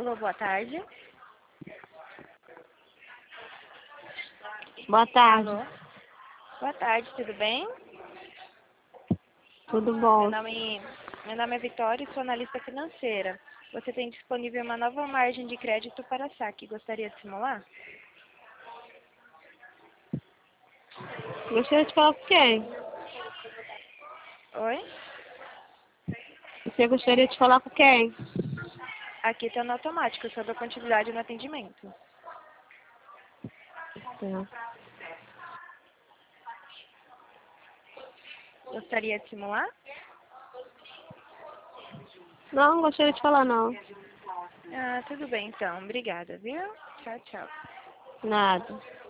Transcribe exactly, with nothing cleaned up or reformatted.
Alô, boa tarde. Boa tarde. Alô. Boa tarde, tudo bem? Tudo Meu bom? nome, meu nome é Vitória e sou analista financeira. Você tem disponível uma nova margem de crédito para saque. Gostaria de simular? Gostaria de falar com quem? Oi? Você gostaria de falar com quem? Aqui está no automático, sobre a quantidade no atendimento. Tá. Gostaria de simular? Não, não gostaria de falar não. Ah, tudo bem então. Obrigada, viu? Tchau, tchau. Nada.